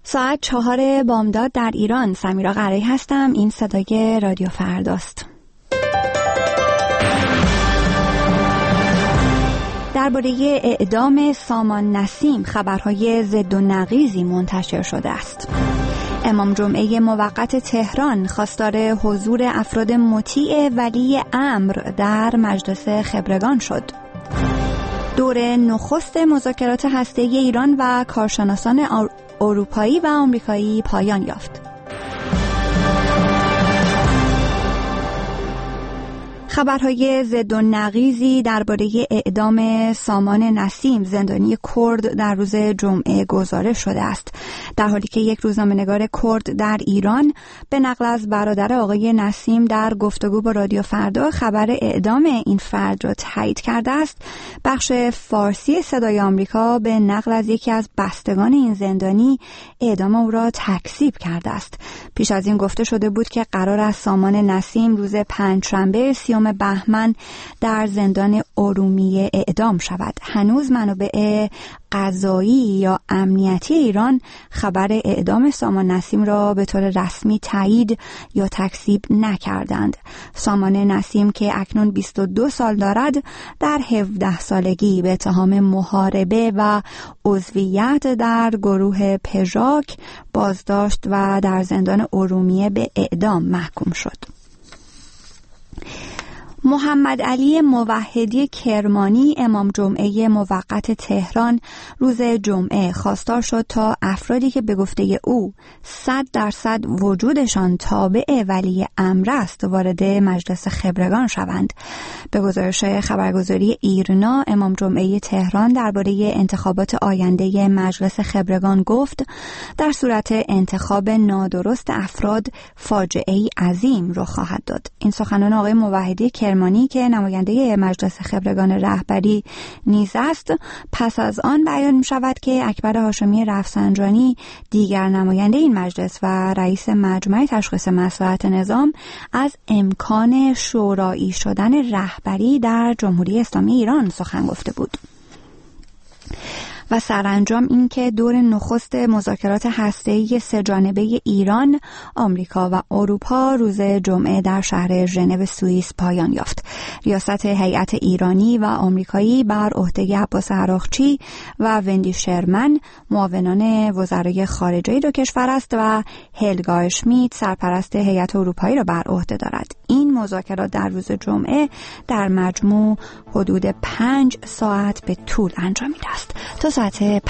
ساعت 4 بامداد در ایران. سمیرا قرایی هستم. این صدای رادیو فرداست. درباره اعدام سامان نسیم خبرهای ضد و نقیضی منتشر شده است. امام جمعه موقت تهران خواستار حضور افراد مطیع ولی امر در مجلس خبرگان شد. دور نخست مذاکرات هسته‌ای ایران و کارشناسان اروپایی و آمریکایی پایان یافت. خبرهای ضد و نقیضی درباره اعدام سامان نسیم زندانی کرد در روز جمعه گزارش شده است، در حالی که یک روزنامه‌نگار کرد در ایران به نقل از برادر آقای نسیم در گفتگو با رادیو فردا خبر اعدام این فرد را تایید کرده است. بخش فارسی صدای آمریکا به نقل از یکی از بستگان این زندانی اعدام او را تکذیب کرده است. پیش از این گفته شده بود که قرار است سامان نسیم روز پنجشنبه 30 بهمن در زندان ارومیه اعدام شود. هنوز منابع قضایی یا امنیتی ایران خبر اعدام سامان نسیم را به طور رسمی تایید یا تکذیب نکردند. سامان نسیم که اکنون 22 سال دارد، در 17 سالگی به اتهام محاربه و عضویت در گروه پژاک بازداشت و در زندان ارومیه به اعدام محکوم شد. محمد علی موحدی کرمانی امام جمعه موقت تهران روز جمعه خواستار شد تا افرادی که به گفته او 100% وجودشان تابع ولی امر است وارد مجلس خبرگان شوند. به گزارش خبرگزاری ایرنا، امام جمعه تهران درباره انتخابات آینده مجلس خبرگان گفت در صورت انتخاب نادرست افراد فاجعه‌ای عظیم رخ خواهد داد. این سخنان آقای موحدی کرمانی که نماینده مجلس خبرگان رهبری نیز است، پس از آن بیان می شود که اکبر هاشمی رفسنجانی دیگر نماینده این مجلس و رئیس مجمع تشخیص مصلحت نظام از امکان شورایی شدن رهبری در جمهوری اسلامی ایران سخن گفته بود. و سرانجام این که دور نخست مذاکرات هسته‌ای سه‌جانبه ایران، آمریکا و اروپا روز جمعه در شهر ژنو سوئیس پایان یافت. ریاست هیئت ایرانی و آمریکایی بر عهده عباس عراقچی و وندی شرمن معاونان وزرای خارجه دو کشور است و هلگا اشمیت سرپرست هیئت اروپایی را بر عهده دارد. این مذاکرات در روز جمعه در مجموع حدود 5 ساعت به طول انجامید است. تا ساعت